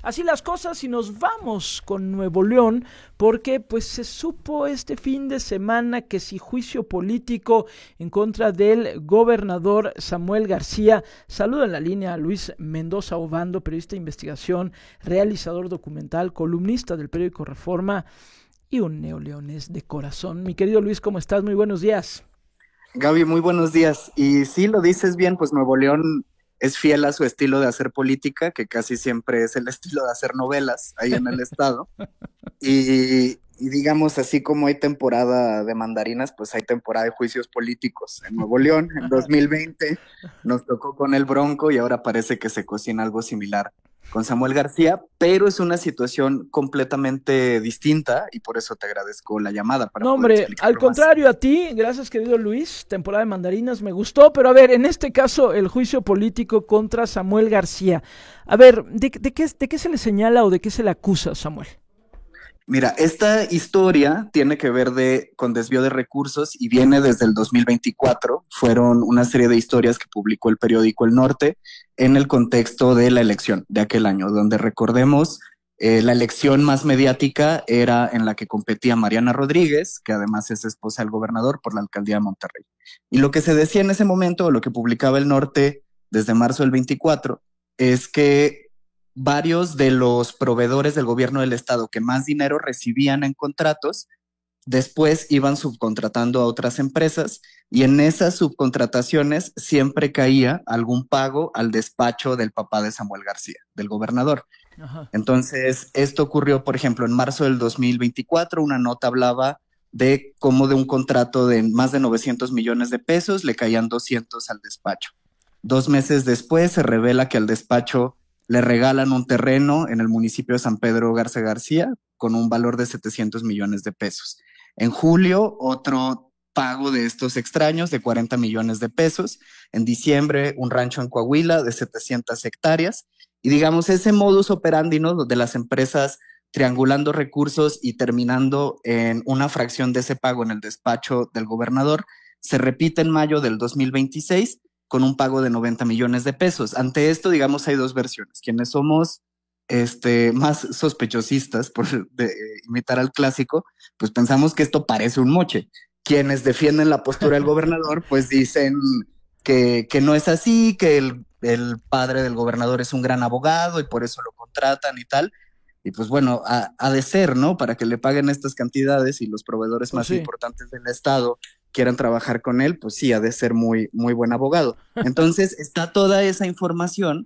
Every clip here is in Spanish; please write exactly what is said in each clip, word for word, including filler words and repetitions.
Así las cosas y nos vamos con Nuevo León porque pues se supo este fin de semana que si juicio político en contra del gobernador Samuel García. Saludo en la línea a Luis Mendoza Obando, periodista de investigación, realizador documental, columnista del periódico Reforma y un neoleonés de corazón. Mi querido Luis, ¿cómo estás? Muy buenos días. Gaby, muy buenos días. Y sí, lo dices bien, pues Nuevo León es fiel a su estilo de hacer política, que casi siempre es el estilo de hacer novelas ahí en el estado. Y, y digamos, así como hay temporada de mandarinas, pues hay temporada de juicios políticos en Nuevo León. En dos mil veinte nos tocó con el Bronco y ahora parece que se cocina algo similar con Samuel García, pero es una situación completamente distinta y por eso te agradezco la llamada para No, poder hombre, al explicarlo más. contrario a ti, gracias querido Luis, temporada de mandarinas me gustó, pero a ver, en este caso el juicio político contra Samuel García. A ver, ¿de, de, qué, de qué se le señala o de qué se le acusa a Samuel? Mira, esta historia tiene que ver de, con desvío de recursos y viene desde el dos mil veinticuatro. Fueron una serie de historias que publicó el periódico El Norte en el contexto de la elección de aquel año, donde recordemos, eh, la elección más mediática era en la que competía Mariana Rodríguez, que además es esposa del gobernador por la alcaldía de Monterrey. Y lo que se decía en ese momento, o lo que publicaba El Norte desde marzo del veinticuatro, es que varios de los proveedores del gobierno del estado que más dinero recibían en contratos, después iban subcontratando a otras empresas y en esas subcontrataciones siempre caía algún pago al despacho del papá de Samuel García, del gobernador. Ajá. Entonces, esto ocurrió, por ejemplo, en marzo del dos mil veinticuatro, una nota hablaba de cómo de un contrato de más de novecientos millones de pesos le caían doscientos al despacho. Dos meses después se revela que al despacho le regalan un terreno en el municipio de San Pedro Garza García con un valor de setecientos millones de pesos. En julio, otro pago de estos extraños de cuarenta millones de pesos. En diciembre, un rancho en Coahuila de setecientas hectáreas. Y digamos, ese modus operandi, ¿no?, de las empresas triangulando recursos y terminando en una fracción de ese pago en el despacho del gobernador, se repite en mayo del dos mil veintiséis con un pago de noventa millones de pesos. Ante esto, digamos, hay dos versiones. Quienes somos este, más sospechosistas por de, eh, imitar al clásico, pues pensamos que esto parece un moche. Quienes defienden la postura del gobernador, pues dicen que, que no es así, que el, el padre del gobernador es un gran abogado y por eso lo contratan y tal. Y pues bueno, ha, ha de ser, ¿no? Para que le paguen estas cantidades y los proveedores Pues más sí. importantes del Estado quieran trabajar con él, pues sí, ha de ser muy, muy buen abogado. Entonces está toda esa información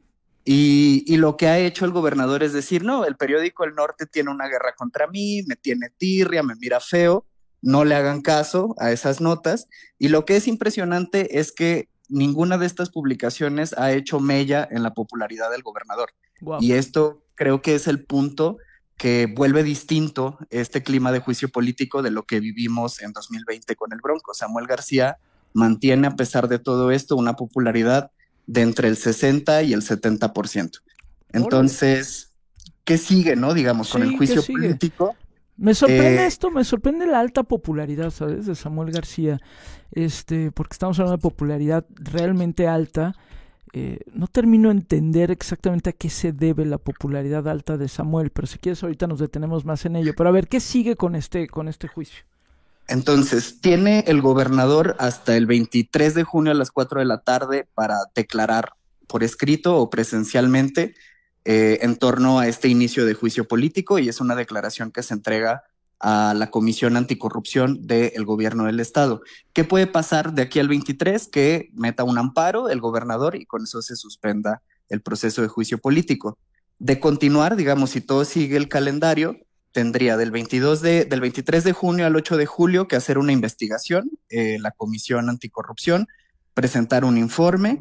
y, y lo que ha hecho el gobernador es decir, no, el periódico El Norte tiene una guerra contra mí, me tiene tirria, me mira feo, no le hagan caso a esas notas. Y lo que es impresionante es que ninguna de estas publicaciones ha hecho mella en la popularidad del gobernador. Wow. Y esto creo que es el punto que vuelve distinto este clima de juicio político de lo que vivimos en dos mil veinte con el Bronco. Samuel García mantiene, a pesar de todo esto, una popularidad de entre el sesenta y el setenta por ciento. Órale. Entonces, ¿qué sigue, no? Digamos, con el Sí, ¿qué juicio sigue? político. Me sorprende Eh, esto, me sorprende la alta popularidad, ¿sabes? De Samuel García. Este, porque estamos hablando de popularidad realmente alta. Eh, no termino de entender exactamente a qué se debe la popularidad alta de Samuel, pero si quieres ahorita nos detenemos más en ello. Pero a ver, ¿qué sigue con este, con este juicio? entonces, tiene el gobernador hasta el veintitrés de junio a las cuatro de la tarde para declarar por escrito o presencialmente eh, en torno a este inicio de juicio político y es una declaración que se entrega a la Comisión Anticorrupción del gobierno del estado. ¿Qué puede pasar de aquí al veintitrés? Que meta un amparo el gobernador y con eso se suspenda el proceso de juicio político. De continuar, digamos, si todo sigue el calendario, tendría del veintidós de, del veintitrés de junio al ocho de julio que hacer una investigación, eh, la Comisión Anticorrupción, presentar un informe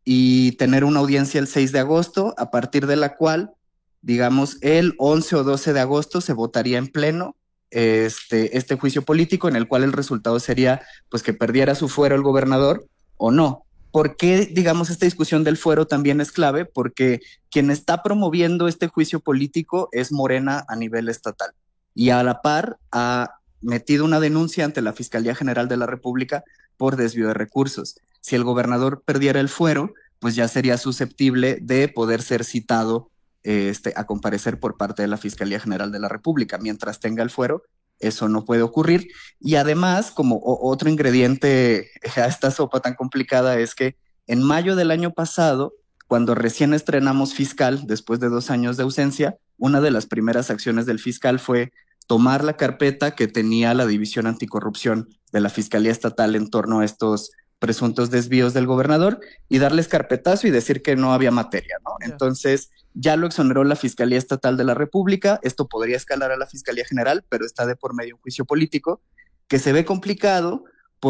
y tener una audiencia el seis de agosto, a partir de la cual, digamos, el once o doce de agosto se votaría en pleno este, este juicio político en el cual el resultado sería pues que perdiera su fuero el gobernador o no. ¿Por qué, digamos, esta discusión del fuero también es clave? Porque quien está promoviendo este juicio político es Morena a nivel estatal y a la par ha metido una denuncia ante la Fiscalía General de la República por desvío de recursos. Si el gobernador perdiera el fuero, pues ya sería susceptible de poder ser citado este, a comparecer por parte de la Fiscalía General de la República. Mientras tenga el fuero, eso no puede ocurrir. Y además, como o- otro ingrediente a esta sopa tan complicada, es que en mayo del año pasado, cuando recién estrenamos fiscal, después de dos años de ausencia, una de las primeras acciones del fiscal fue tomar la carpeta que tenía la División Anticorrupción de la Fiscalía Estatal en torno a estos presuntos desvíos del gobernador y darles carpetazo y decir que no había materia, ¿no? Ya. Entonces, ya lo exoneró la Fiscalía Estatal de la República. Esto podría escalar a la Fiscalía General, pero está de por medio un juicio político que se ve complicado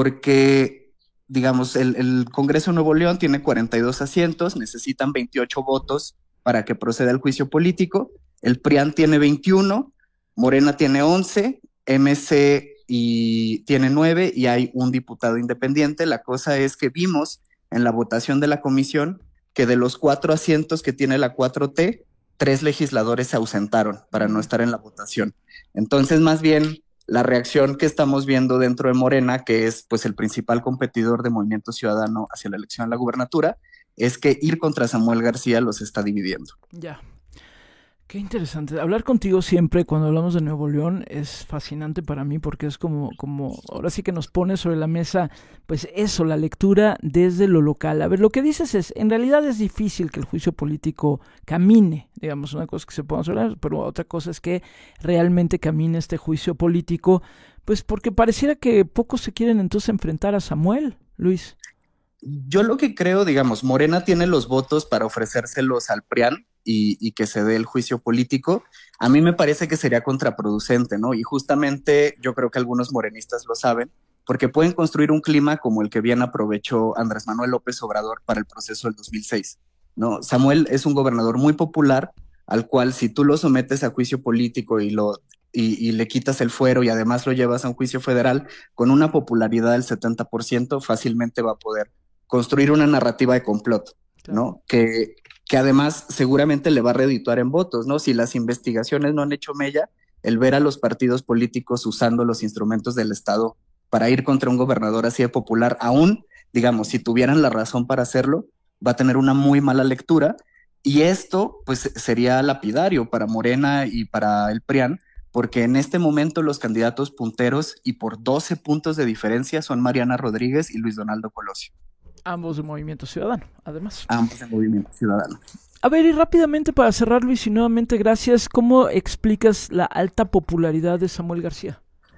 porque, digamos, el, el Congreso de Nuevo León tiene cuarenta y dos asientos, necesitan veintiocho votos para que proceda el juicio político. El P R I A N tiene veintiuno, Morena tiene once, M C y tiene nueve y hay un diputado independiente. La cosa es que vimos en la votación de la comisión que de los cuatro asientos que tiene la cuatro T, tres legisladores se ausentaron para no estar en la votación. Entonces, más bien, la reacción que estamos viendo dentro de Morena, que es pues el principal competidor de Movimiento Ciudadano hacia la elección a la gubernatura, es que ir contra Samuel García los está dividiendo. Ya. Qué interesante. Hablar contigo siempre cuando hablamos de Nuevo León es fascinante para mí porque es como, como ahora sí que nos pone sobre la mesa, pues eso, la lectura desde lo local. A ver, lo que dices es, en realidad es difícil que el juicio político camine, digamos, una cosa que se pueda hablar, pero otra cosa es que realmente camine este juicio político, pues porque pareciera que pocos se quieren entonces enfrentar a Samuel, Luis. Yo lo que creo, digamos, Morena tiene los votos para ofrecérselos al P R I A N y, y que se dé el juicio político. A mí me parece que sería contraproducente, ¿no? Y justamente yo creo que algunos morenistas lo saben, porque pueden construir un clima como el que bien aprovechó Andrés Manuel López Obrador para el proceso del dos mil seis, ¿no? Samuel es un gobernador muy popular, al cual si tú lo sometes a juicio político y lo y, y le quitas el fuero y además lo llevas a un juicio federal, con una popularidad del setenta por ciento, fácilmente va a poder construir una narrativa de complot, Claro. ¿no? Que, que además seguramente le va a redituar en votos, ¿no? Si las investigaciones no han hecho mella, el ver a los partidos políticos usando los instrumentos del Estado para ir contra un gobernador así de popular, aún, digamos, si tuvieran la razón para hacerlo, va a tener una muy mala lectura. Y esto, pues, sería lapidario para Morena y para el P R I A N, porque en este momento los candidatos punteros y por doce puntos de diferencia son Mariana Rodríguez y Luis Donaldo Colosio. Ambos de Movimiento Ciudadano, además. Ambos de Movimiento Ciudadano. A ver, y rápidamente para cerrar, Luis, y nuevamente gracias, ¿cómo explicas la alta popularidad de Samuel García?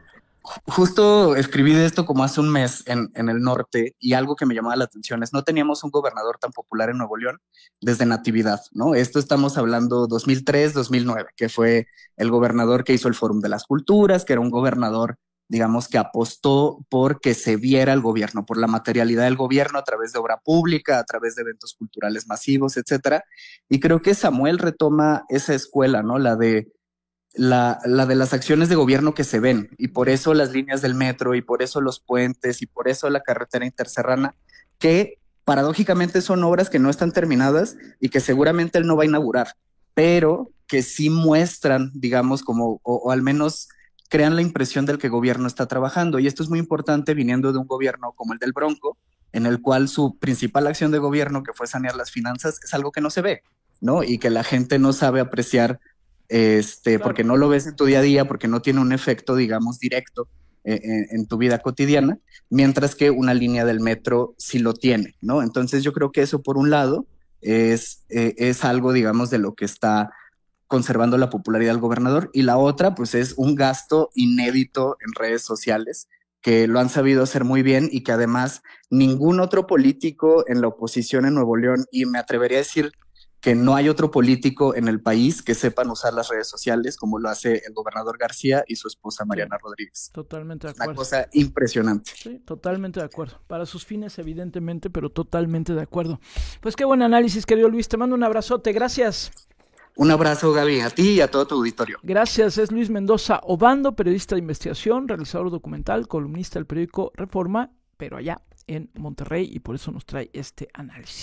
Justo escribí de esto como hace un mes en, en el norte y algo que me llamaba la atención es no teníamos un gobernador tan popular en Nuevo León desde Natividad, ¿no? Esto estamos hablando dos mil tres, dos mil nueve, que fue el gobernador que hizo el Fórum de las Culturas, que era un gobernador, digamos, que apostó por que se viera el gobierno, por la materialidad del gobierno a través de obra pública, a través de eventos culturales masivos, etcétera. Y creo que Samuel retoma esa escuela, ¿no? La de La, la de las acciones de gobierno que se ven, y por eso las líneas del metro, y por eso los puentes, y por eso la carretera interserrana, que paradójicamente son obras que no están terminadas y que seguramente él no va a inaugurar, pero que sí muestran, digamos, como, o, o al menos crean la impresión del que el gobierno está trabajando. Y esto es muy importante viniendo de un gobierno como el del Bronco, en el cual su principal acción de gobierno, que fue sanear las finanzas, es algo que no se ve, ¿no? Y que la gente no sabe apreciar. Este, Claro. Porque no lo ves en tu día a día, porque no tiene un efecto, digamos, directo eh, en, en tu vida cotidiana, mientras que una línea del metro sí lo tiene, ¿no? Entonces yo creo que eso, por un lado, es, eh, es algo, digamos, de lo que está conservando la popularidad del gobernador, y la otra, pues, es un gasto inédito en redes sociales, que lo han sabido hacer muy bien y que además ningún otro político en la oposición en Nuevo León, y me atrevería a decir que no hay otro político en el país que sepan usar las redes sociales como lo hace el gobernador García y su esposa Mariana Sí, Rodríguez. totalmente de Es una acuerdo. cosa impresionante. Sí, totalmente de acuerdo. Para sus fines, evidentemente, pero totalmente de acuerdo. Pues qué buen análisis, querido Luis. Te mando un abrazote. Gracias. Un abrazo, Gaby, a ti y a todo tu auditorio. Gracias. Es Luis Mendoza Obando, periodista de investigación, realizador documental, columnista del periódico Reforma, pero allá en Monterrey, y por eso nos trae este análisis.